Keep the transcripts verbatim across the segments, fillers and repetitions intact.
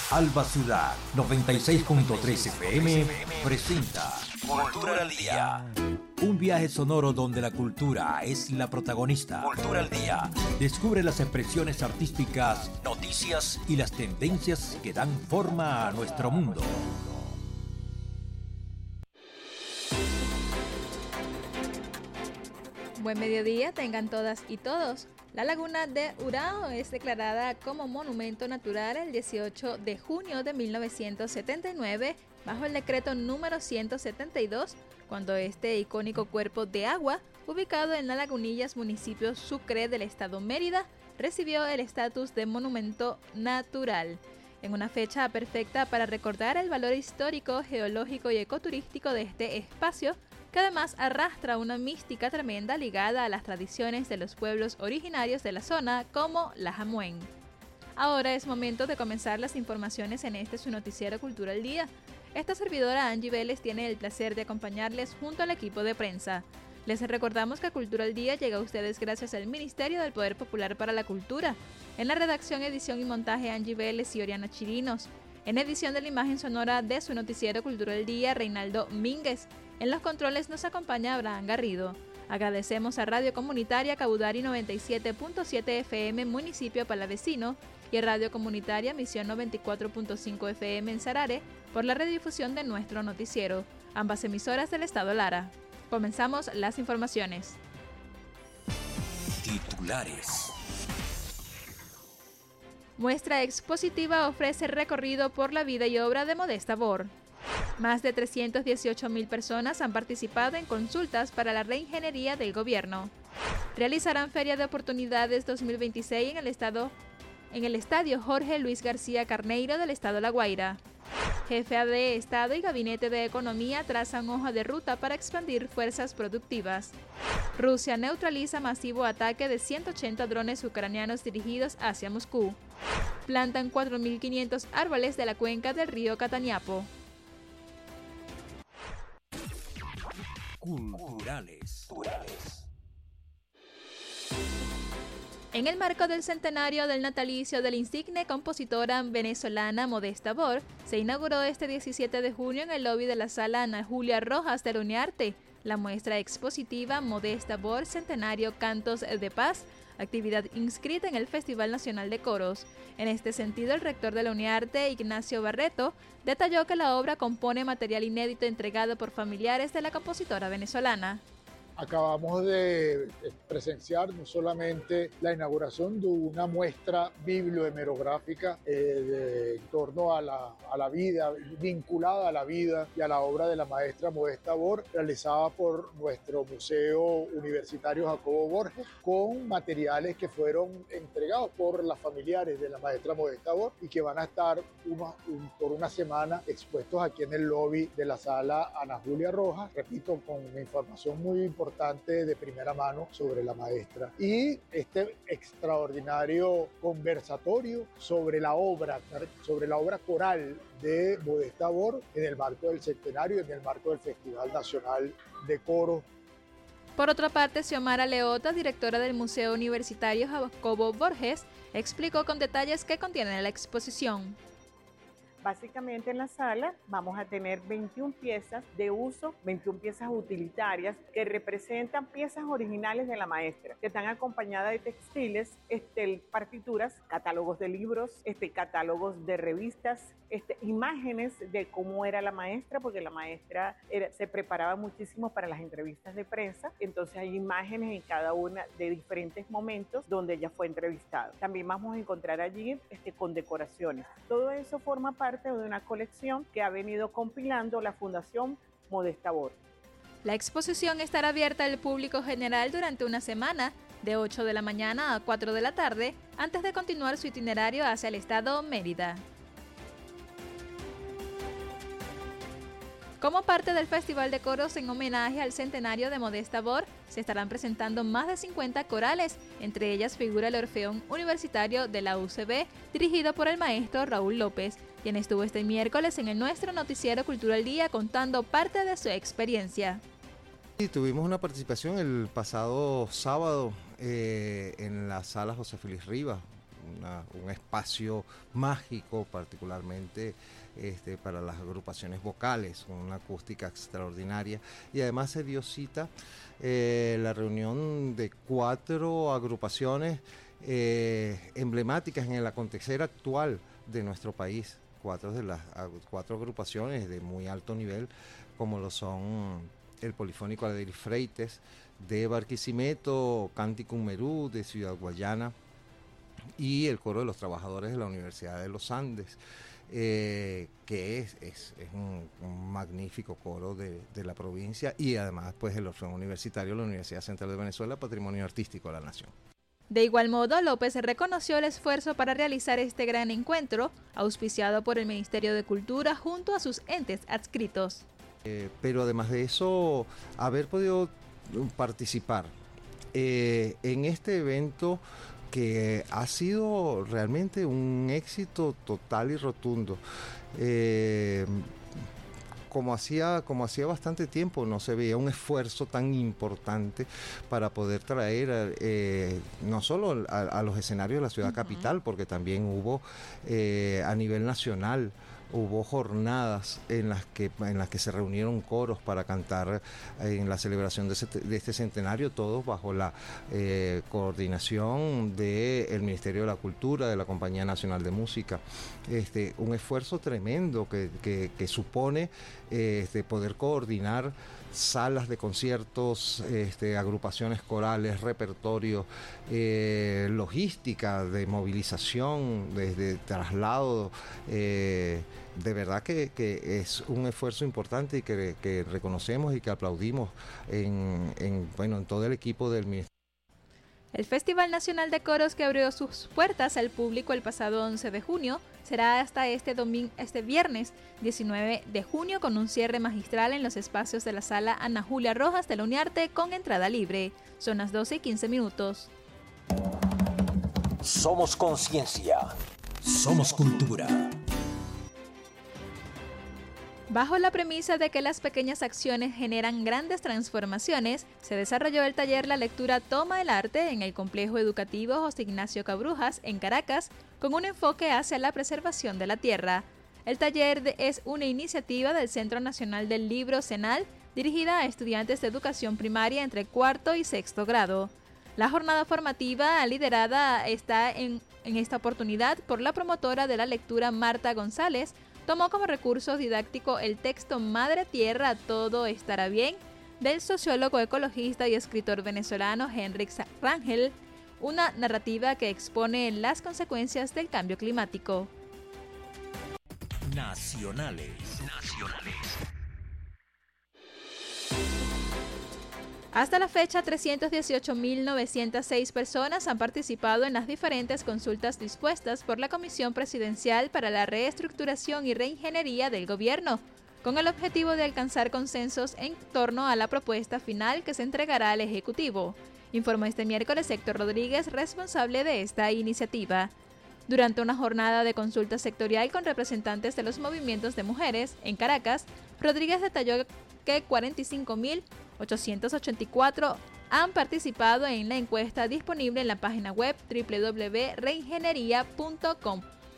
Alba Ciudad noventa y seis punto tres F M presenta Cultura al Día. Un viaje sonoro donde la cultura es la protagonista. Cultura al Día. Descubre las expresiones artísticas, noticias y las tendencias que dan forma a nuestro mundo. Buen mediodía tengan todas y todos. La laguna de Urao es declarada como monumento natural el dieciocho de junio de mil novecientos setenta y nueve bajo el decreto número ciento setenta y dos, cuando este icónico cuerpo de agua, ubicado en La Lagunillas, municipio Sucre del estado Mérida, recibió el estatus de monumento natural. En una fecha perfecta para recordar el valor histórico, geológico y ecoturístico de este espacio, que además arrastra una mística tremenda ligada a las tradiciones de los pueblos originarios de la zona, como la Jamuen. Ahora es momento de comenzar las informaciones en este su noticiero Cultura al Día. Esta servidora Angie Vélez tiene el placer de acompañarles junto al equipo de prensa. Les recordamos que Cultura al Día llega a ustedes gracias al Ministerio del Poder Popular para la Cultura. En la redacción, edición y montaje Angie Vélez y Oriana Chirinos. En edición de la imagen sonora de su noticiero Cultura al Día, Reinaldo Mínguez. En los controles nos acompaña Abraham Garrido. Agradecemos a Radio Comunitaria Caudari noventa y siete punto siete F M Municipio Palavecino y a Radio Comunitaria Misión noventa y cuatro punto cinco F M en Sarare por la redifusión de nuestro noticiero, ambas emisoras del Estado Lara. Comenzamos las informaciones. Titulares. Muestra expositiva ofrece recorrido por la vida y obra de Modesta Bor. Más de trescientas dieciocho mil personas han participado en consultas para la reingeniería del gobierno. Realizarán Feria de Oportunidades dos mil veintiséis en el estado, en el estadio Jorge Luis García Carneiro del estado La Guaira. Jefe de Estado y Gabinete de Economía trazan hoja de ruta para expandir fuerzas productivas. Rusia neutraliza masivo ataque de ciento ochenta drones ucranianos dirigidos hacia Moscú. Plantan cuatro mil quinientos árboles de la cuenca del río Cataniapo. Culturales. En el marco del centenario del natalicio de la insigne compositora venezolana Modesta Bor, se inauguró este diecisiete de junio en el lobby de la sala Ana Julia Rojas de la UNIARTE la muestra expositiva Modesta Bor Centenario Cantos de Paz, actividad inscrita en el Festival Nacional de Coros. En este sentido, el rector de la UNIARTE, Ignacio Barreto, detalló que la obra compone material inédito entregado por familiares de la compositora venezolana. Acabamos de presenciar no solamente la inauguración de una muestra bibliohemerográfica eh, de, en torno a la, a la vida, vinculada a la vida y a la obra de la maestra Modesta Bor, realizada por nuestro Museo Universitario Jacobo Borges, con materiales que fueron entregados por las familiares de la maestra Modesta Bor y que van a estar uno, un, por una semana expuestos aquí en el lobby de la sala Ana Julia Rojas, repito, con una información muy importante importante de primera mano sobre la maestra y este extraordinario conversatorio sobre la obra, sobre la obra coral de Modesta Bor en el marco del centenario, en el marco del Festival Nacional de Coro. Por otra parte, Xiomara Leota, directora del Museo Universitario Jacobo Borges, explicó con detalles qué contiene la exposición. Básicamente en la sala vamos a tener veintiuna piezas de uso, veintiuna piezas utilitarias que representan piezas originales de la maestra, que están acompañadas de textiles, este, partituras, catálogos de libros, este, catálogos de revistas, este, imágenes de cómo era la maestra, porque la maestra era, se preparaba muchísimo para las entrevistas de prensa, entonces hay imágenes en cada una de diferentes momentos donde ella fue entrevistada. También vamos a encontrar allí este, condecoraciones. Todo eso forma parte de una colección que ha venido compilando la Fundación Modesta Bor. La exposición estará abierta al público general durante una semana, de ocho de la mañana a cuatro de la tarde, antes de continuar su itinerario hacia el estado Mérida. Como parte del Festival de Coros en homenaje al centenario de Modesta Bor, se estarán presentando más de cincuenta corales, entre ellas figura el Orfeón Universitario de la U C B, dirigido por el maestro Raúl López, quien estuvo este miércoles en el nuestro noticiero Cultura al Día contando parte de su experiencia. Y tuvimos una participación el pasado sábado eh, en la sala José Félix Rivas, una, un espacio mágico, particularmente este, para las agrupaciones vocales, una acústica extraordinaria, y además se dio cita eh, la reunión de cuatro agrupaciones eh, emblemáticas en el acontecer actual de nuestro país, cuatro de las cuatro agrupaciones de muy alto nivel, como lo son el Polifónico Adelir Freites de Barquisimeto, Canticum Merú de Ciudad Guayana y el Coro de los Trabajadores de la Universidad de los Andes, eh, que es, es, es un, un magnífico coro de, de la provincia, y además pues el Orfeón Universitario de la Universidad Central de Venezuela, Patrimonio Artístico de la Nación. De igual modo, López reconoció el esfuerzo para realizar este gran encuentro, auspiciado por el Ministerio de Cultura junto a sus entes adscritos. Eh, pero además de eso, haber podido participar eh, en este evento que ha sido realmente un éxito total y rotundo. Eh, Como hacía, como hacía bastante tiempo no se veía un esfuerzo tan importante para poder traer eh, no solo a, a los escenarios de la ciudad uh-huh. capital, porque también hubo eh, a nivel nacional, hubo jornadas en las que en las que se reunieron coros para cantar en la celebración de, ese, de este centenario, todos bajo la eh, coordinación del Ministerio de la Cultura, de la Compañía Nacional de Música. Este, un esfuerzo tremendo que, que, que supone eh, este, poder coordinar salas de conciertos, este, agrupaciones corales, repertorio, eh, logística de movilización, desde traslado. Eh, de verdad que, que es un esfuerzo importante y que, que reconocemos y que aplaudimos en, en, bueno, en todo el equipo del Ministerio. El Festival Nacional de Coros, que abrió sus puertas al público el pasado once de junio, será hasta este, domingo, este viernes diecinueve de junio, con un cierre magistral en los espacios de la Sala Ana Julia Rojas de la UNIARTE con entrada libre. Son las doce y quince minutos. Somos conciencia. Somos cultura. Bajo la premisa de que las pequeñas acciones generan grandes transformaciones, se desarrolló el taller La Lectura Toma el Arte en el Complejo Educativo José Ignacio Cabrujas, en Caracas, con un enfoque hacia la preservación de la tierra. El taller de, es una iniciativa del Centro Nacional del Libro CENAL, dirigida a estudiantes de educación primaria entre cuarto y sexto grado. La jornada formativa liderada está en, en esta oportunidad por la promotora de la lectura Marta González. Tomó como recurso didáctico el texto Madre Tierra, todo estará bien, del sociólogo, ecologista y escritor venezolano Henrik Rangel, una narrativa que expone las consecuencias del cambio climático. Nacionales. Nacionales. Hasta la fecha, trescientas dieciocho mil novecientas seis personas han participado en las diferentes consultas dispuestas por la Comisión Presidencial para la Reestructuración y Reingeniería del Gobierno, con el objetivo de alcanzar consensos en torno a la propuesta final que se entregará al Ejecutivo, informó este miércoles Héctor Rodríguez, responsable de esta iniciativa. Durante una jornada de consulta sectorial con representantes de los movimientos de mujeres en Caracas, Rodríguez detalló que cuarenta y cinco mil ochocientos ochenta y cuatro han participado en la encuesta disponible en la página web doble u doble u doble u punto reingeniería punto com.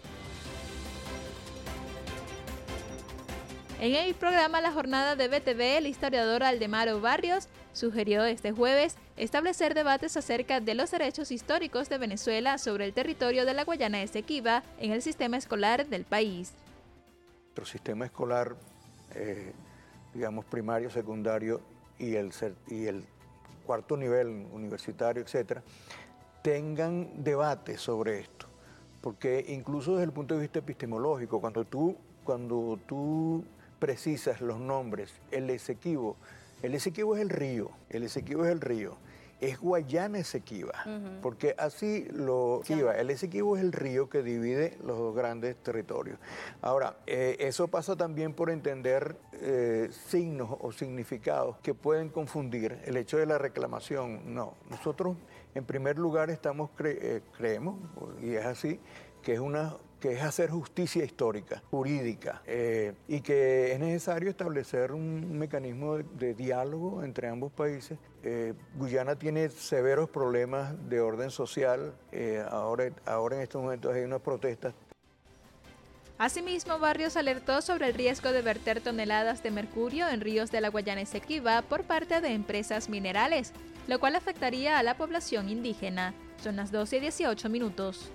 En el programa La Jornada de B T V, el historiador Aldemaro Barrios sugirió este jueves establecer debates acerca de los derechos históricos de Venezuela sobre el territorio de la Guayana Esequiba en el sistema escolar del país. Nuestro sistema escolar, eh, digamos primario, secundario y el, y el cuarto nivel universitario, etcétera, tengan debate sobre esto. Porque incluso desde el punto de vista epistemológico, cuando tú, cuando tú precisas los nombres, el Esequibo, el Esequibo es el río, el Esequibo es el río, es Guayana Esequiba, uh-huh. porque así lo Esequiba, el Esequibo es el río que divide los dos grandes territorios. Ahora, eh, eso pasa también por entender eh, signos o significados que pueden confundir el hecho de la reclamación. No, nosotros en primer lugar estamos cre- eh, creemos, y es así, que es una que es hacer justicia histórica, jurídica, eh, y que es necesario establecer un mecanismo de, de diálogo entre ambos países. Eh, Guyana tiene severos problemas de orden social, eh, ahora, ahora en estos momentos hay unas protestas. Asimismo, Barrios alertó sobre el riesgo de verter toneladas de mercurio en ríos de la Guayana Esequiba por parte de empresas minerales, lo cual afectaría a la población indígena. Son las doce y dieciocho minutos.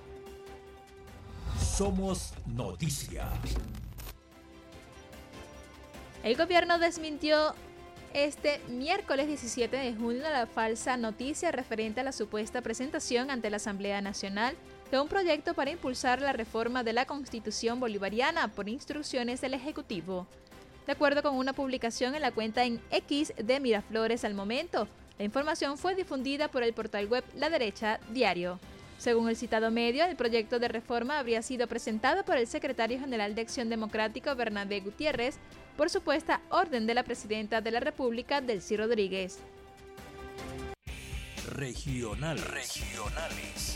Somos Noticia. El gobierno desmintió este miércoles diecisiete de junio la falsa noticia referente a la supuesta presentación ante la Asamblea Nacional de un proyecto para impulsar la reforma de la Constitución bolivariana por instrucciones del Ejecutivo. De acuerdo con una publicación en la cuenta en X de Miraflores al momento, la información fue difundida por el portal web La Derecha Diario. Según el citado medio, el proyecto de reforma habría sido presentado por el secretario general de Acción Democrática, Bernabé Gutiérrez, por supuesta orden de la presidenta de la República, Delcy Rodríguez. Regional. Regionales.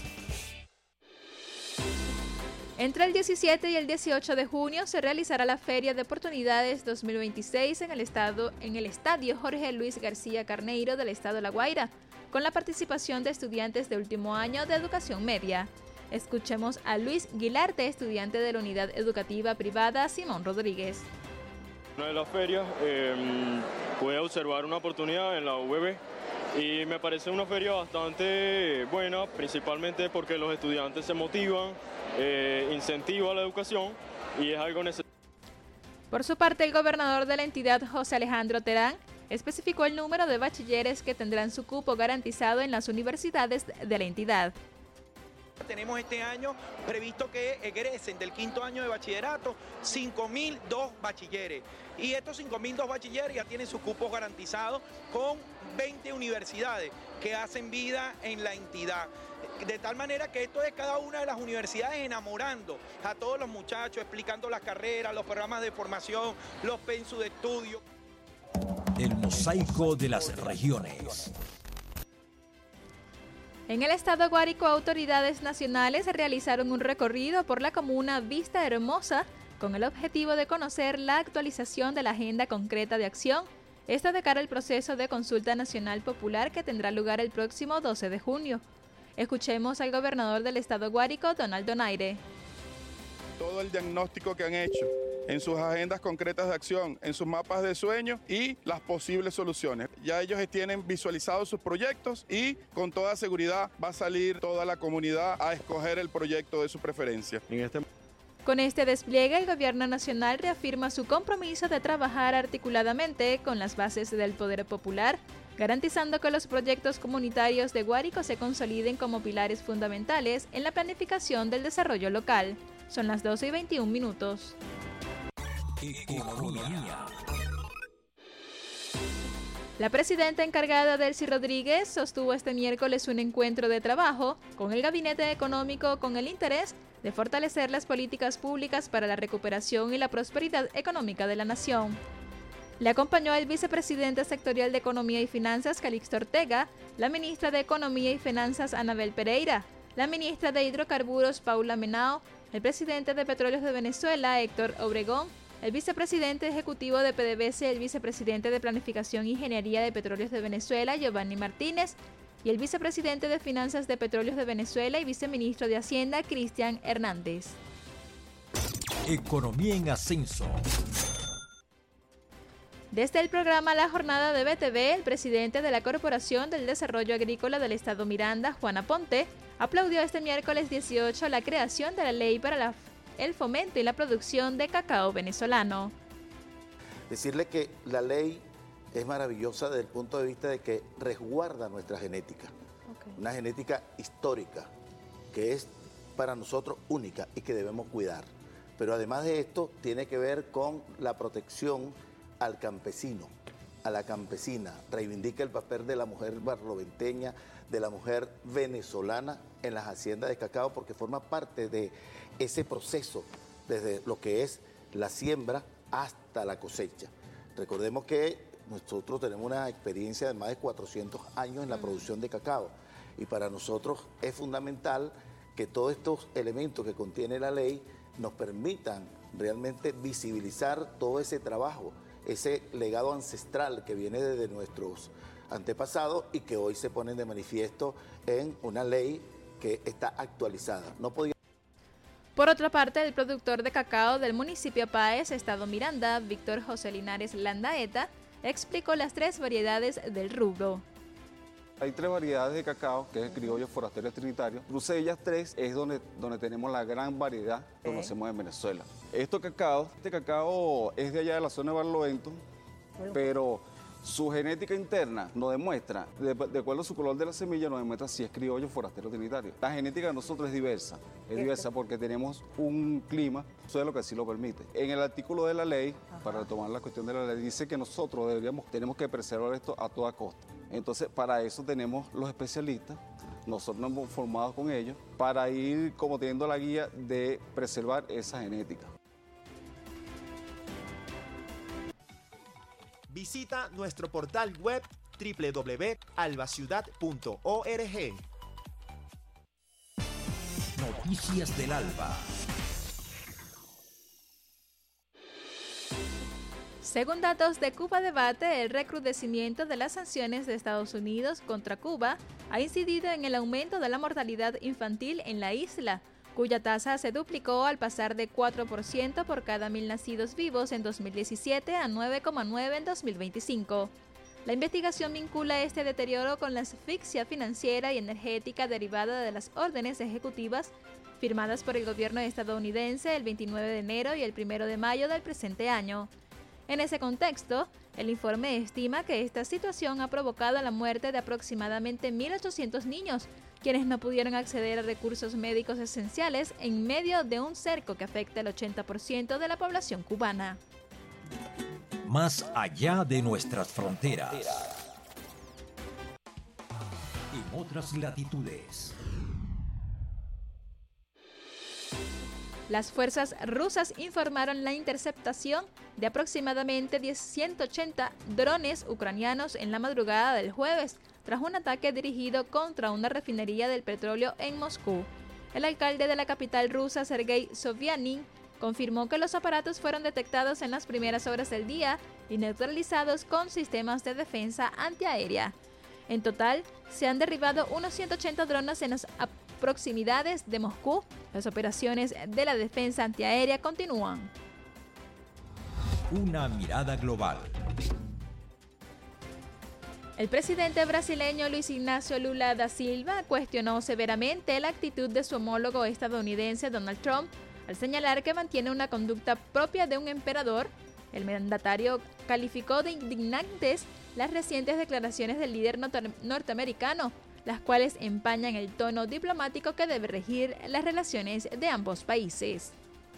Entre el diecisiete y el dieciocho de junio se realizará la Feria de Oportunidades dos mil veintiséis en el, estado, en el Estadio Jorge Luis García Carneiro del Estado La Guaira, con la participación de estudiantes de último año de educación media. Escuchemos a Luis Guilarte, estudiante de la Unidad Educativa Privada Simón Rodríguez. Una de las ferias eh, pude observar una oportunidad en la U B B y me parece una feria bastante buena, principalmente porque los estudiantes se motivan, eh, incentiva la educación y es algo necesario. Por su parte, el gobernador de la entidad, José Alejandro Terán, especificó el número de bachilleres que tendrán su cupo garantizado en las universidades de la entidad. Tenemos este año previsto que egresen del quinto año de bachillerato cinco mil dos bachilleres. Y estos cinco mil dos bachilleres ya tienen sus cupos garantizados con veinte universidades que hacen vida en la entidad. De tal manera que esto es cada una de las universidades enamorando a todos los muchachos, explicando las carreras, los programas de formación, los pensus de estudio. El mosaico de las regiones. En el estado Guárico, autoridades nacionales realizaron un recorrido por la comuna Vista Hermosa con el objetivo de conocer la actualización de la agenda concreta de acción, esto de cara al proceso de consulta nacional popular que tendrá lugar el próximo doce de junio. Escuchemos al gobernador del estado Guárico, Donald Donaire. Todo el diagnóstico que han hecho en sus agendas concretas de acción, en sus mapas de sueño y las posibles soluciones. Ya ellos tienen visualizados sus proyectos y con toda seguridad va a salir toda la comunidad a escoger el proyecto de su preferencia. En este... Con este despliegue, el gobierno nacional reafirma su compromiso de trabajar articuladamente con las bases del poder popular, garantizando que los proyectos comunitarios de Guárico se consoliden como pilares fundamentales en la planificación del desarrollo local. Son las doce y veintiún minutos. Economía. La presidenta encargada, Delcy Rodríguez, sostuvo este miércoles un encuentro de trabajo con el Gabinete Económico con el interés de fortalecer las políticas públicas para la recuperación y la prosperidad económica de la nación. Le acompañó el vicepresidente sectorial de Economía y Finanzas, Calixto Ortega, la ministra de Economía y Finanzas, Anabel Pereira, la ministra de Hidrocarburos, Paula Menao, el presidente de Petróleos de Venezuela, Héctor Obregón, el vicepresidente ejecutivo de P D V S A, el vicepresidente de Planificación e Ingeniería de Petróleos de Venezuela, Giovanni Martínez, y el vicepresidente de Finanzas de Petróleos de Venezuela y viceministro de Hacienda, Cristian Hernández. Economía en ascenso. Desde el programa La Jornada de B T V, el presidente de la Corporación del Desarrollo Agrícola del Estado Miranda, Juan Aponte, aplaudió este miércoles dieciocho la creación de la ley para la, el fomento y la producción de cacao venezolano. Decirle que la ley es maravillosa desde el punto de vista de que resguarda nuestra genética, okay. Una genética histórica que es para nosotros única y que debemos cuidar. Pero además de esto tiene que ver con la protección al campesino, a la campesina, reivindica el papel de la mujer barloventeña, de la mujer venezolana en las haciendas de cacao, porque forma parte de ese proceso, desde lo que es la siembra hasta la cosecha. Recordemos que nosotros tenemos una experiencia de más de cuatrocientos años en la producción de cacao, y para nosotros es fundamental que todos estos elementos que contiene la ley nos permitan realmente visibilizar todo ese trabajo, ese legado ancestral que viene desde nuestros antepasados y que hoy se ponen de manifiesto en una ley que está actualizada. No podía... Por otra parte, el productor de cacao del municipio Páez, Estado Miranda, Víctor José Linares Landaeta, explicó las tres variedades del rubro. Hay tres variedades de cacao, que es el criollo, forastero y trinitario. Brusellas tres es donde, donde tenemos la gran variedad que conocemos en Venezuela. Estos cacao, este cacao es de allá de la zona de Barlovento, pero su genética interna nos demuestra, de, de acuerdo a su color de la semilla, nos demuestra si es criollo, forastero o trinitario. La genética de nosotros es diversa, es diversa porque tenemos un clima, suelo que así lo permite. En el artículo de la ley, Ajá. para retomar la cuestión de la ley, dice que nosotros deberíamos, tenemos que preservar esto a toda costa. Entonces, para eso tenemos los especialistas, nosotros nos hemos formado con ellos, para ir como teniendo la guía de preservar esa genética. Visita nuestro portal web doble u doble u doble u punto albaciudad punto org. Noticias del Alba. Según datos de Cuba Debate, el recrudecimiento de las sanciones de Estados Unidos contra Cuba ha incidido en el aumento de la mortalidad infantil en la isla, cuya tasa se duplicó al pasar de cuatro por ciento por cada mil nacidos vivos en dos mil diecisiete a nueve coma nueve en dos mil veinticinco. La investigación vincula este deterioro con la asfixia financiera y energética derivada de las órdenes ejecutivas firmadas por el gobierno estadounidense el veintinueve de enero y el primero de mayo del presente año. En ese contexto, el informe estima que esta situación ha provocado la muerte de aproximadamente mil ochocientos niños, quienes no pudieron acceder a recursos médicos esenciales en medio de un cerco que afecta el ochenta por ciento de la población cubana. Más allá de nuestras fronteras. En otras latitudes. Las fuerzas rusas informaron la interceptación de aproximadamente ciento ochenta drones ucranianos en la madrugada del jueves, tras un ataque dirigido contra una refinería del petróleo en Moscú. El alcalde de la capital rusa, Sergei Sobyanin, confirmó que los aparatos fueron detectados en las primeras horas del día y neutralizados con sistemas de defensa antiaérea. En total, se han derribado unos ciento ochenta drones en las proximidades de Moscú. Las operaciones de la defensa antiaérea continúan. Una mirada global. El presidente brasileño Luis Ignacio Lula da Silva cuestionó severamente la actitud de su homólogo estadounidense Donald Trump al señalar que mantiene una conducta propia de un emperador. El mandatario calificó de indignantes las recientes declaraciones del líder norteamericano, las cuales empañan el tono diplomático que debe regir las relaciones de ambos países.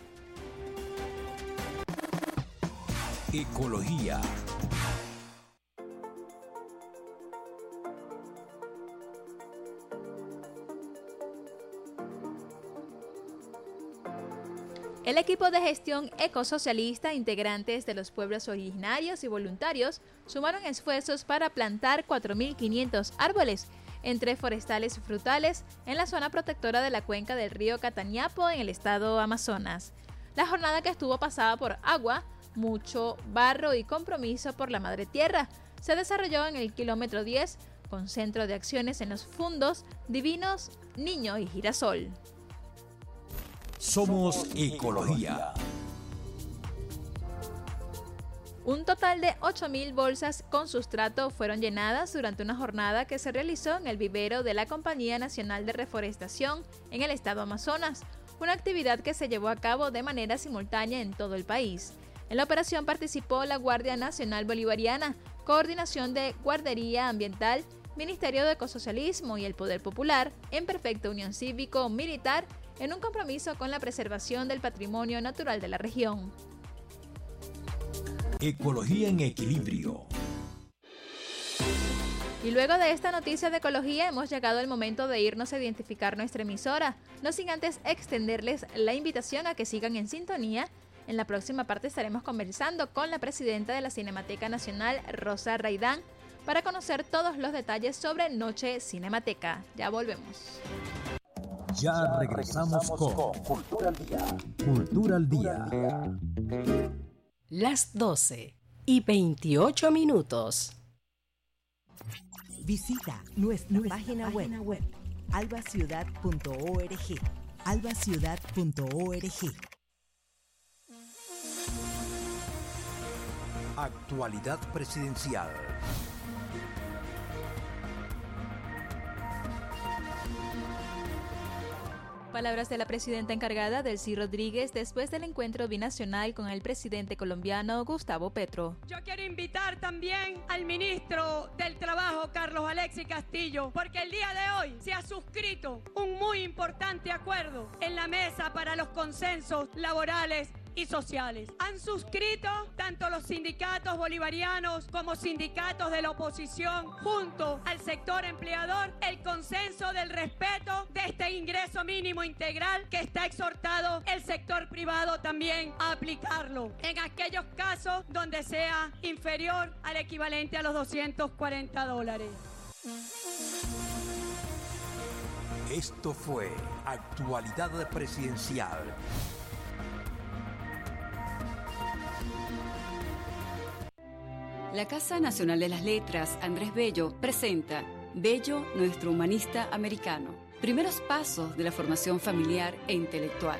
Ecología. El equipo de gestión ecosocialista, integrantes de los pueblos originarios y voluntarios, sumaron esfuerzos para plantar cuatro mil quinientos árboles entre forestales y frutales en la zona protectora de la cuenca del río Catañapo en el estado Amazonas. La jornada, que estuvo pasada por agua, mucho barro y compromiso por la madre tierra, se desarrolló en el kilómetro diez con centro de acciones en los fundos Divinos, Niño y Girasol. Somos Ecología. Un total de ocho mil bolsas con sustrato fueron llenadas durante una jornada que se realizó en el vivero de la Compañía Nacional de Reforestación en el estado Amazonas, una actividad que se llevó a cabo de manera simultánea en todo el país. En la operación participó la Guardia Nacional Bolivariana, Coordinación de Guardería Ambiental, Ministerio de Ecosocialismo y el Poder Popular, en perfecta unión cívico-militar, en un compromiso con la preservación del patrimonio natural de la región. Ecología en equilibrio. Y luego de esta noticia de ecología hemos llegado al momento de irnos a identificar nuestra emisora, no sin antes extenderles la invitación a que sigan en sintonía. En la próxima parte estaremos conversando con la presidenta de la Cinemateca Nacional, Rosa Raidán, para conocer todos los detalles sobre Noche Cinemateca. Ya volvemos. Ya regresamos con Cultura al Día. Cultura al Día. Las doce y veintiocho minutos. Visita nuestra, nuestra página, página web, web albaciudad punto org. albaciudad punto org. Actualidad presidencial. Palabras de la presidenta encargada, Delcy Rodríguez, después del encuentro binacional con el presidente colombiano Gustavo Petro. Yo quiero invitar también al ministro del Trabajo, Carlos Alexis Castillo, porque el día de hoy se ha suscrito un muy importante acuerdo en la mesa para los consensos laborales y sociales. Han suscrito tanto los sindicatos bolivarianos como sindicatos de la oposición junto al sector empleador el consenso del respeto de este ingreso mínimo integral que está exhortado el sector privado también a aplicarlo en aquellos casos donde sea inferior al equivalente a los doscientos cuarenta dólares. Esto fue Actualidad Presidencial. La Casa Nacional de las Letras, Andrés Bello, presenta Bello, nuestro humanista americano. Primeros pasos de la formación familiar e intelectual.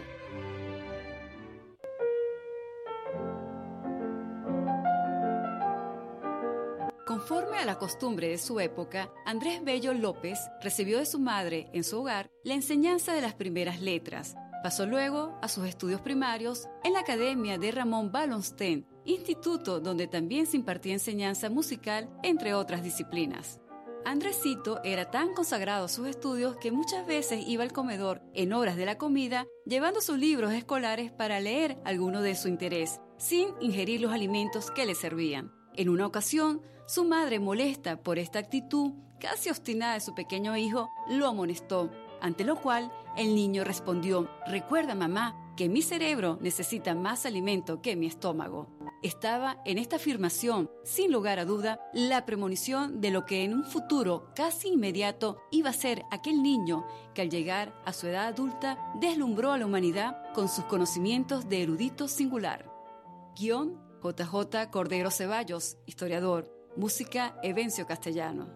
Conforme a la costumbre de su época, Andrés Bello López recibió de su madre, en su hogar, la enseñanza de las primeras letras. Pasó luego a sus estudios primarios en la Academia de Ramón Wallenstein, instituto donde también se impartía enseñanza musical, entre otras disciplinas. Andresito era tan consagrado a sus estudios que muchas veces iba al comedor en horas de la comida llevando sus libros escolares para leer alguno de su interés, sin ingerir los alimentos que le servían. En una ocasión, su madre, molesta por esta actitud casi obstinada de su pequeño hijo, lo amonestó, ante lo cual el niño respondió: «Recuerda, mamá, que mi cerebro necesita más alimento que mi estómago». Estaba en esta afirmación, sin lugar a duda, la premonición de lo que en un futuro casi inmediato iba a ser aquel niño que al llegar a su edad adulta deslumbró a la humanidad con sus conocimientos de erudito singular. Guión: J J Cordero Ceballos, historiador. Música: Evencio Castellano.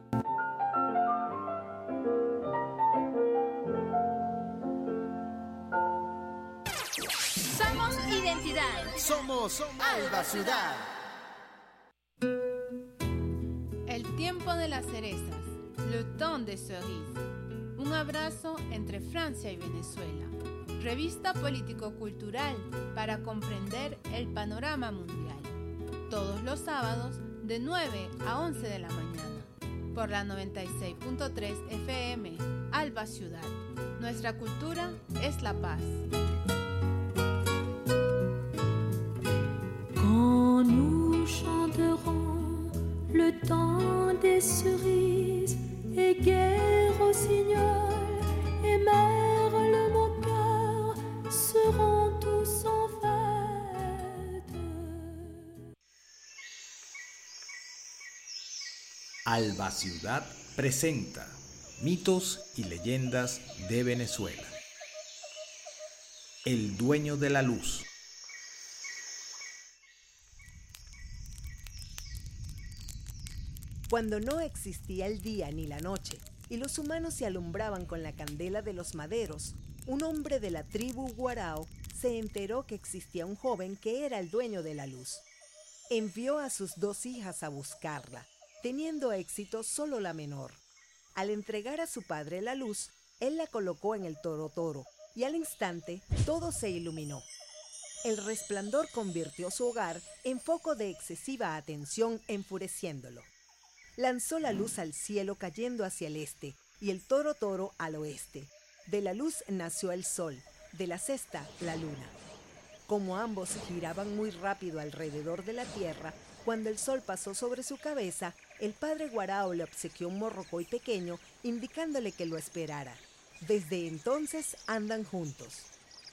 Somos identidad. Somos Alba Ciudad. El tiempo de las cerezas. Le temps des cerises. Un abrazo entre Francia y Venezuela. Revista político-cultural para comprender el panorama mundial. Todos los sábados de nueve a once de la mañana. Por la noventa y seis punto tres F M. Alba Ciudad. Nuestra cultura es la paz. Quand nous chanterons le temps des cerises et guerre au signal et mère le moqueur seront tous en fête. Alba Ciudad presenta Mitos y leyendas de Venezuela. El dueño de la luz. Cuando no existía el día ni la noche y los humanos se alumbraban con la candela de los maderos, un hombre de la tribu Guarao se enteró que existía un joven que era el dueño de la luz. Envió a sus dos hijas a buscarla, teniendo éxito solo la menor. Al entregar a su padre la luz, él la colocó en el toro toro y al instante todo se iluminó. El resplandor convirtió su hogar en foco de excesiva atención, enfureciéndolo. Lanzó la luz al cielo cayendo hacia el este y el toro toro al oeste. De la luz nació el sol, de la cesta la luna. Como ambos giraban muy rápido alrededor de la tierra, cuando el sol pasó sobre su cabeza, el padre Guarao le obsequió un morrocoy pequeño, indicándole que lo esperara. Desde entonces andan juntos.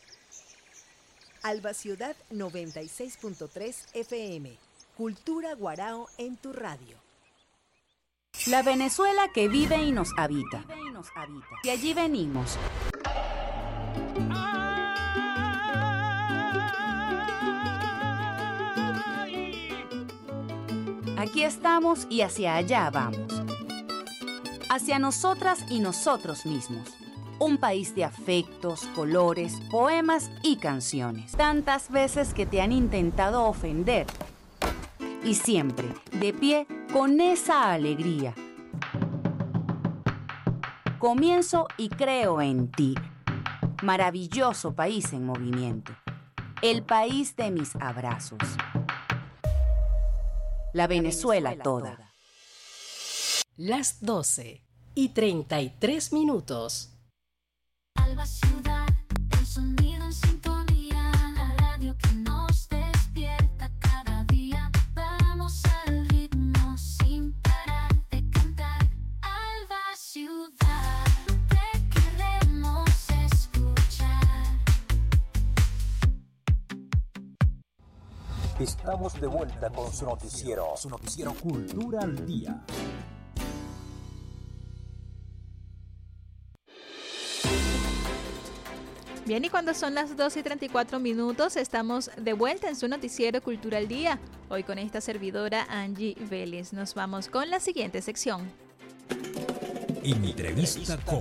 Alba Ciudad noventa y seis punto tres F M. Cultura Guarao en tu radio. La Venezuela que vive y nos habita. De allí venimos. Aquí estamos y hacia allá vamos. Hacia nosotras y nosotros mismos. Un país de afectos, colores, poemas y canciones. Tantas veces que te han intentado ofender. Y siempre, de pie, con esa alegría. Comienzo y creo en ti. Maravilloso país en movimiento. El país de mis abrazos. La Venezuela, Venezuela toda. toda. Las doce y treinta y tres minutos. Alba Ciudad, el sonido en sintonía, la radio que nos despierta cada día. Vamos al ritmo sin parar de cantar. Alba Ciudad, te queremos escuchar. Estamos de vuelta con su noticiero, su noticiero Cultura al Día. Bien, y cuando son las doce y treinta y cuatro minutos, estamos de vuelta en su noticiero Cultura al Día. Hoy con esta servidora Angie Vélez. Nos vamos con la siguiente sección. Entrevista con...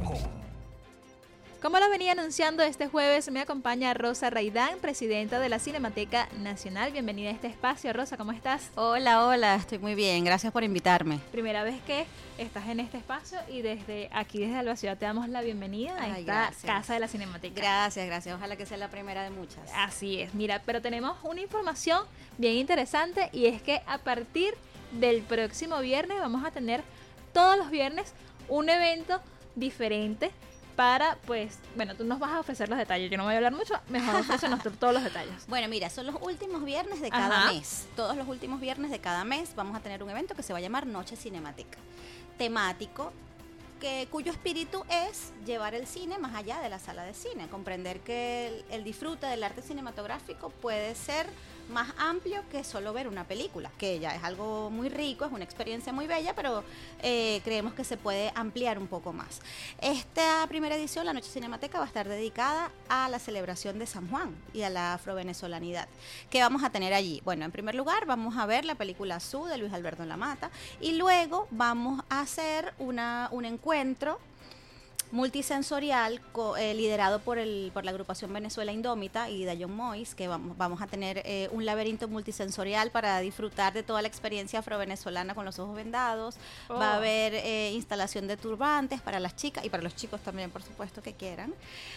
Como lo venía anunciando este jueves, me acompaña Rosa Raidán, presidenta de la Cinemateca Nacional. Bienvenida a este espacio. Rosa, ¿cómo estás? Hola, hola, estoy muy bien. Gracias por invitarme. Primera vez que estás en este espacio y desde aquí, desde Alba Ciudad, te damos la bienvenida a Ay, esta gracias. Casa de la Cinemateca. Gracias, gracias. Ojalá que sea la primera de muchas. Así es. Mira, pero tenemos una información bien interesante y es que a partir del próximo viernes vamos a tener todos los viernes un evento diferente para, pues, bueno, tú nos vas a ofrecer los detalles. Yo no voy a hablar mucho, mejor ofrecernos todos los detalles. Bueno, mira, son los últimos viernes de cada Ajá. mes. Todos los últimos viernes de cada mes vamos a tener un evento que se va a llamar Noche Cinemateca. Temático, que, cuyo espíritu es llevar el cine más allá de la sala de cine. Comprender que el, el disfrute del arte cinematográfico puede ser más amplio que solo ver una película, que ya es algo muy rico, es una experiencia muy bella, pero eh, creemos que se puede ampliar un poco más. Esta primera edición, la Noche Cinemateca, va a estar dedicada a la celebración de San Juan y a la afrovenezolanidad. ¿Qué vamos a tener allí? Bueno, en primer lugar vamos a ver la película Azú de Luis Alberto Lamata y luego vamos a hacer una, un encuentro multisensorial co, eh, liderado por el por la agrupación Venezuela Indómita y Dayon Mois, que vamos, vamos a tener eh, un laberinto multisensorial para disfrutar de toda la experiencia afrovenezolana con los ojos vendados. Oh. Va a haber eh, instalación de turbantes para las chicas y para los chicos también, por supuesto, que quieran.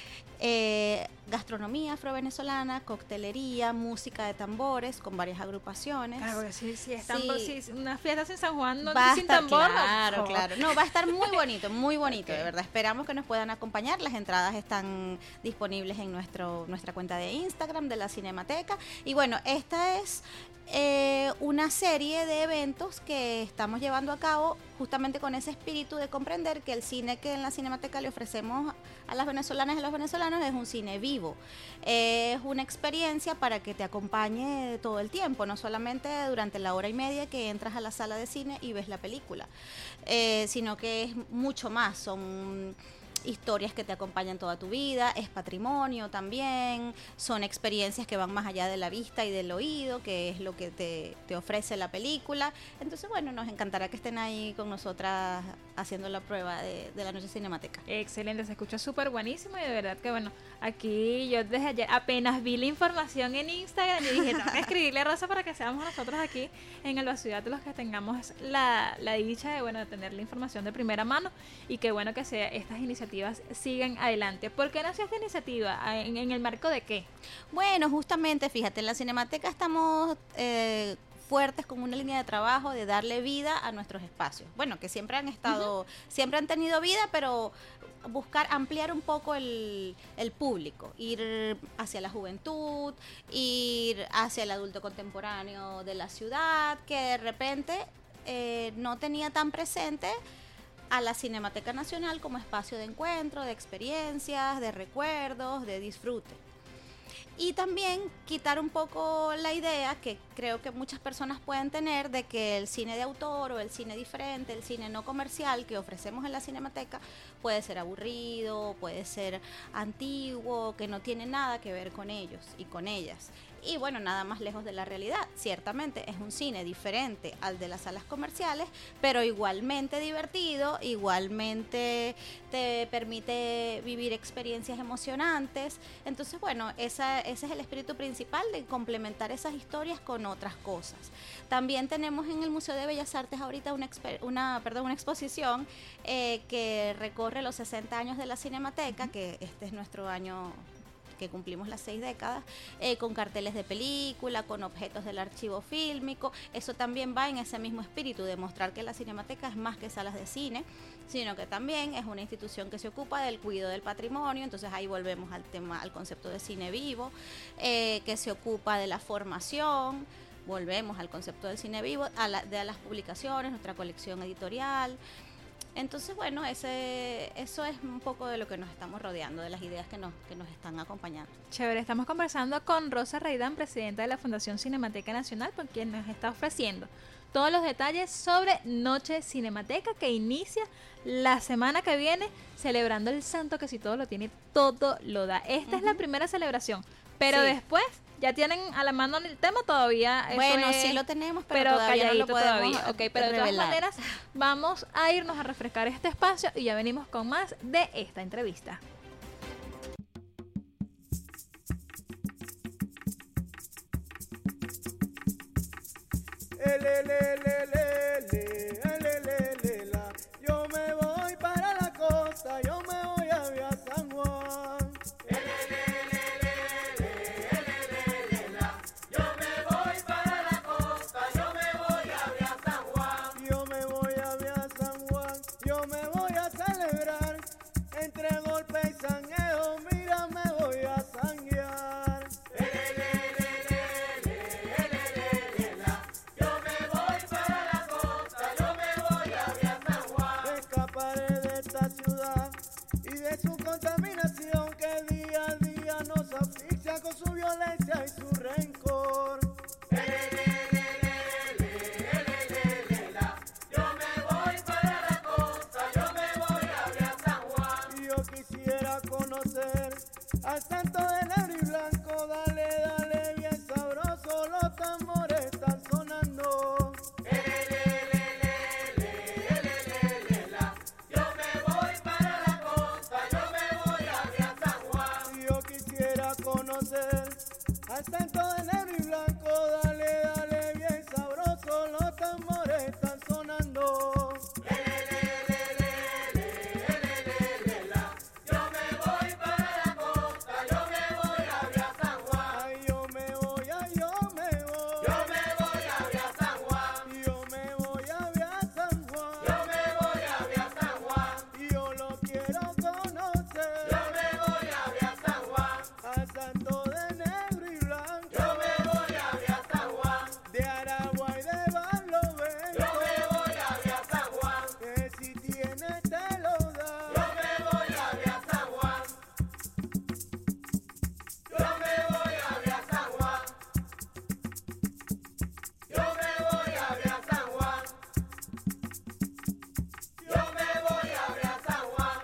Eh, gastronomía afrovenezolana, coctelería, música de tambores con varias agrupaciones. Claro, porque sí, sí, están, sí. sí una fiesta sin San Juan, no, va sin estar, tambor. Claro, no. claro. No, va a estar muy bonito, muy bonito, okay. De verdad. Esperamos que nos puedan acompañar. Las entradas están disponibles en nuestro nuestra cuenta de Instagram de la Cinemateca. Y bueno, esta es eh, una serie de eventos que estamos llevando a cabo justamente con ese espíritu de comprender que el cine que en la Cinemateca le ofrecemos a las venezolanas y a los venezolanos es un cine vivo. Es una experiencia para que te acompañe todo el tiempo, no solamente durante la hora y media que entras a la sala de cine y ves la película, eh, sino que es mucho más. Son historias que te acompañan toda tu vida, es patrimonio también, son experiencias que van más allá de la vista y del oído, que es lo que te, te ofrece la película. Entonces, bueno, nos encantará que estén ahí con nosotras haciendo la prueba de, de la Noche Cinemateca. Excelente, se escucha súper buenísimo y de verdad que, bueno, aquí yo desde ayer apenas vi la información en Instagram y dije, tengo que escribirle a Rosa para que seamos nosotros aquí en Alba Ciudad los que tengamos la, la dicha de, bueno, de tener la información de primera mano y que, bueno, que sea estas iniciativas sigan adelante. ¿Por qué nació esta iniciativa? ¿En, en el marco de qué? Bueno, justamente, fíjate, en la Cinemateca estamos eh, fuertes con una línea de trabajo de darle vida a nuestros espacios. Bueno, que siempre han estado, uh-huh. siempre han tenido vida, pero buscar ampliar un poco el, el público, ir hacia la juventud, ir hacia el adulto contemporáneo de la ciudad, que de repente eh, no tenía tan presente a la Cinemateca Nacional como espacio de encuentro, de experiencias, de recuerdos, de disfrute. Y también quitar un poco la idea que creo que muchas personas pueden tener de que el cine de autor o el cine diferente, el cine no comercial que ofrecemos en la Cinemateca puede ser aburrido, puede ser antiguo, que no tiene nada que ver con ellos y con ellas. Y bueno, nada más lejos de la realidad. Ciertamente es un cine diferente al de las salas comerciales, pero igualmente divertido, igualmente te permite vivir experiencias emocionantes. Entonces, bueno, esa, ese es el espíritu principal, de complementar esas historias con otras cosas. También tenemos en el Museo de Bellas Artes ahorita una, exper- una, perdón, una exposición eh, que recorre los sesenta años de la Cinemateca, que este es nuestro año que cumplimos las seis décadas, eh, con carteles de película, con objetos del archivo fílmico. Eso también va en ese mismo espíritu, de mostrar que la Cinemateca es más que salas de cine, sino que también es una institución que se ocupa del cuidado del patrimonio. Entonces ahí volvemos al tema, al concepto de cine vivo, eh, que se ocupa de la formación, volvemos al concepto del cine vivo, a la, de a las publicaciones, nuestra colección editorial. Entonces, bueno, ese, eso es un poco de lo que nos estamos rodeando, de las ideas que nos, que nos están acompañando. Chévere, estamos conversando con Rosa Raidán, presidenta de la Fundación Cinemateca Nacional, por quien nos está ofreciendo todos los detalles sobre Noche Cinemateca, que inicia la semana que viene, celebrando el santo que si todo lo tiene, todo lo da. Esta uh-huh. es la primera celebración, pero sí. después ya tienen a la mano el tema todavía. Bueno, eso es, sí lo tenemos, pero, pero todavía no lo podemos todavía. Okay, pero revelar. De todas maneras, vamos a irnos a refrescar este espacio y ya venimos con más de esta entrevista. Ele, le, le, le, le, ele, le, le, la. Yo me voy para la costa, yo me voy a Via San Juan. Ele, le, le, le, le, ele, le, le, la. Yo me voy para la costa, yo me voy a Via San Juan. Yo me voy a Via San Juan, yo me voy a celebrar. Entre golpe y sangueo, mira, me voy a sanguear. Ele, le, su contaminación que día a día nos asfixia con su violencia y su rencor. Yo me voy para la costa, yo me voy a Via San Juan. Yo quisiera conocer al santo de negro y blanco, dale, dale bien sabroso, los tambores están sonando. Conocer al santo de negro y blanco, dale, dale bien sabroso, los tambores están sonando. Yo me voy para la costa, yo me voy a Via San Juan. Ay, yo me voy, ay, yo me voy. Yo me voy a Via San Juan. Yo me voy a Via San Juan. Yo me voy a Via San Juan. Yo lo quiero conocer. Yo me voy a Via San Juan. Al santo de negro y blanco. Yo me voy a Via San Juan. De Aragua y de Barlovento. Yo me voy a Via San Juan. Que si tienes te lo da. Yo me voy a Via San Juan. Yo me voy a Via San Juan. Yo me voy a Via San Juan. Yo me voy a Via San Juan.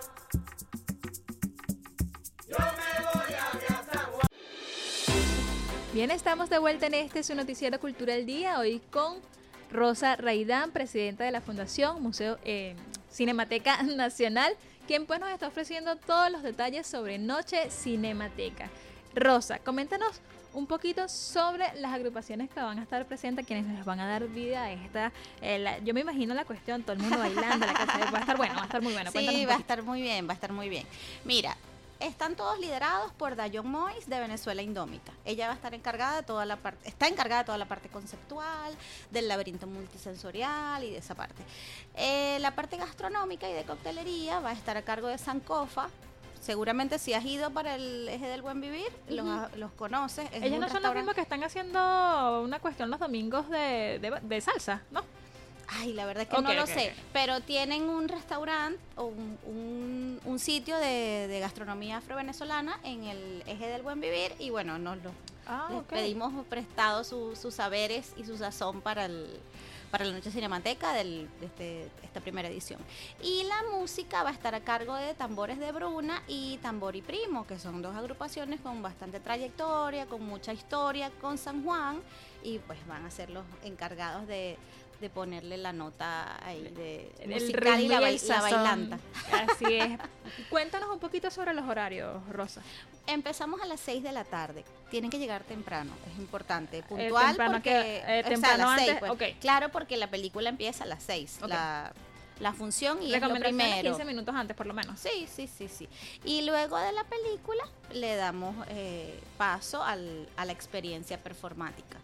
Yo me voy a Via San Juan. Bien, estamos de vuelta en este su noticiero Cultura al Día, hoy con Rosa Raidán, presidenta de la Fundación Museo eh, Cinemateca Nacional, quien pues nos está ofreciendo todos los detalles sobre Noche Cinemateca. Rosa, coméntanos un poquito sobre las agrupaciones que van a estar presentes, quienes les van a dar vida a esta, eh, la, yo me imagino la cuestión, todo el mundo bailando, la casa, va a estar bueno, va a estar muy bueno. Sí, va a estar muy bien, va a estar muy bien. Mira, están todos liderados por Dayon Mois de Venezuela Indómita. Ella va a estar encargada de toda la parte, está encargada de toda la parte conceptual, del laberinto multisensorial y de esa parte. Eh, la parte gastronómica y de coctelería va a estar a cargo de Sankofa. Seguramente si has ido para el Eje del Buen Vivir, uh-huh. los, los conoces. Ellos no son los mismos que están haciendo una cuestión los domingos de, de, de salsa, ¿no? Ay, la verdad es que Ok, no lo ok, sé, ok. pero tienen un restaurante o un, un- un sitio de, de gastronomía afro-venezolana en el eje del Buen Vivir y bueno, nos lo Ah, les ok. pedimos prestado su- sus saberes y su sazón para el para la Noche Cinemateca del- de este- esta primera edición. Y la música va a estar a cargo de Tambores de Bruna y Tambor y Primo, que son dos agrupaciones con bastante trayectoria, con mucha historia con San Juan, y pues van a ser los encargados de, de ponerle la nota ahí de El musical y la, ritmo y bail- el la sazón. bailanta. Así es. Cuéntanos un poquito sobre los horarios, Rosa. Empezamos a las seis de la tarde. Tienen que llegar temprano, es importante. Puntual temprano porque que- eh, o sea, temprano a las seis, antes, pues. ok. Claro, porque la película empieza a las seis. Ok. La, la función y es lo Recomendaciones primero. quince minutos antes, por lo menos. Sí, sí, sí, sí. Y luego de la película le damos eh, paso al- a la experiencia performática.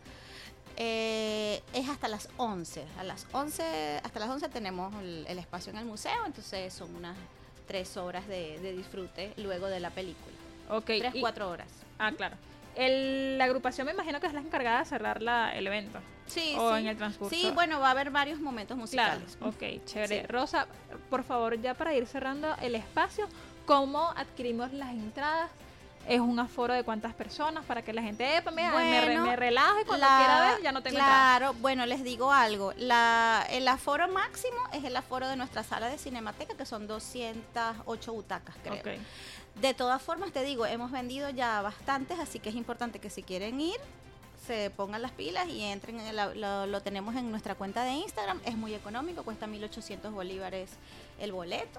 Eh, es hasta las once. A las once, hasta las once tenemos el, el espacio en el museo, entonces son unas tres horas de, de disfrute luego de la película. Ok. Tres, y- cuatro horas. Ah, claro. El- la agrupación me imagino que es la encargada de cerrar la, el evento. Sí, O sí. en el transcurso. Sí, bueno, va a haber varios momentos Claro, musicales. ok, chévere. Sí. Rosa, por favor, ya para ir cerrando el espacio, ¿cómo adquirimos las entradas? ¿Es un aforo de cuántas personas para que la gente epa, mira, me, re- Bueno, me relajo y cuando la- quiera ver ya no tengo entrada? Claro, bueno, les digo algo. La, el aforo máximo es el aforo de nuestra sala de Cinemateca, que son doscientas ocho butacas, creo. Ok. De todas formas, te digo, hemos vendido ya bastantes, así que es importante que si quieren ir, se pongan las pilas y entren, en el- lo, lo tenemos en nuestra cuenta de Instagram. Es muy económico, cuesta mil ochocientos bolívares el boleto.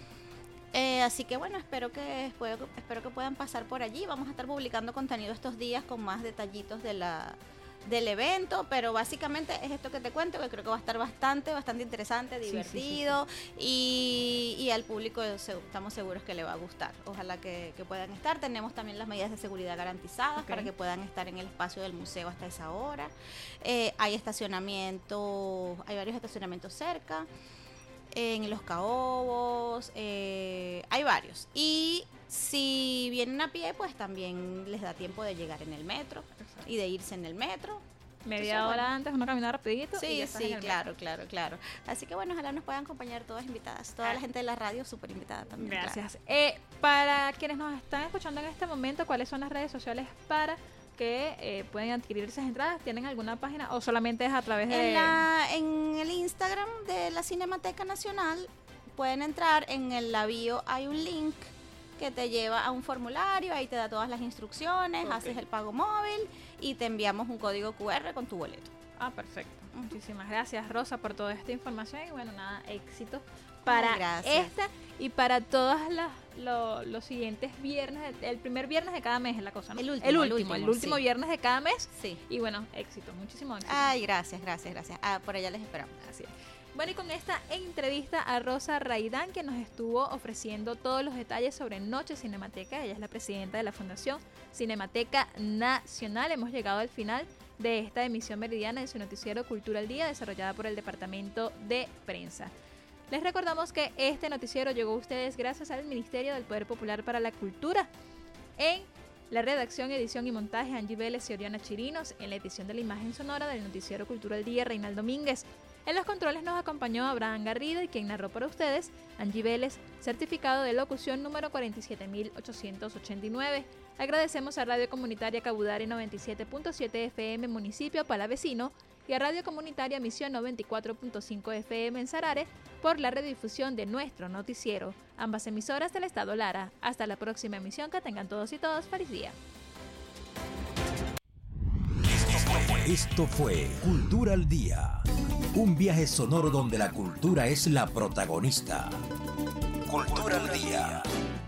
Eh, así que bueno, espero que espero, espero que puedan pasar por allí. Vamos a estar publicando contenido estos días con más detallitos de la del evento, pero básicamente es esto que te cuento, que creo que va a estar bastante, bastante interesante, Sí, sí, sí, divertido Y, y al público se- estamos seguros que le va a gustar. Ojalá que, que puedan estar. Tenemos también las medidas de seguridad garantizadas Ok. para que puedan estar en el espacio del museo hasta esa hora. Eh, hay estacionamiento, hay varios estacionamientos cerca. En Los Caobos, eh, hay varios. Y si vienen a pie, pues también les da tiempo de llegar en el metro y de irse en el metro. Media Entonces, hora bueno. antes, uno camina rapidito. y Sí, ya estás sí, en el claro, claro, claro. Así que bueno, ojalá nos puedan acompañar todas invitadas. Toda Ah. la gente de la radio súper invitada también. claro. Gracias. Eh, para quienes nos están escuchando en este momento, ¿cuáles son las redes sociales para que eh, pueden adquirir esas entradas? ¿Tienen alguna página o solamente es a través de...? En, la, en el Instagram de la Cinemateca Nacional pueden entrar, en el la bio hay un link que te lleva a un formulario, ahí te da todas las instrucciones, Ok. haces el pago móvil y te enviamos un código cu erre con tu boleto. Ah, perfecto. Muchísimas gracias, Rosa, por toda esta información y bueno, nada, éxito para Ay, gracias. esta y para todos los, los siguientes viernes, el primer viernes de cada mes es la cosa, ¿no? El último, el el último, último, el último sí. viernes de cada mes. Sí. Y bueno, éxito, muchísimo éxito. Ay, gracias, gracias, gracias. Ah, por allá les esperamos. Así es. Bueno, y con esta entrevista a Rosa Raidán, que nos estuvo ofreciendo todos los detalles sobre Noche Cinemateca. Ella es la presidenta de la Fundación Cinemateca Nacional. Hemos llegado al final de esta emisión meridiana de su noticiero Cultura al Día, desarrollada por el Departamento de Prensa. Les recordamos que este noticiero llegó a ustedes gracias al Ministerio del Poder Popular para la Cultura. En la redacción, edición y montaje, Angie Vélez y Oriana Chirinos. En la edición de la imagen sonora del noticiero Cultura al Día, Reinaldo Mínguez. En los controles nos acompañó Abraham Garrido y quien narró para ustedes, Angie Vélez, certificado de locución número cuarenta y siete mil ochocientos ochenta y nueve. Agradecemos a Radio Comunitaria Cabudare noventa y siete punto siete F M Municipio Palavecino y a Radio Comunitaria Misión noventa y cuatro punto cinco F M en Sarare por la redifusión de nuestro noticiero. Ambas emisoras del Estado Lara. Hasta la próxima emisión, que tengan todos y todas feliz día. Esto fue Cultura al Día, un viaje sonoro donde la cultura es la protagonista. Cultura al Día.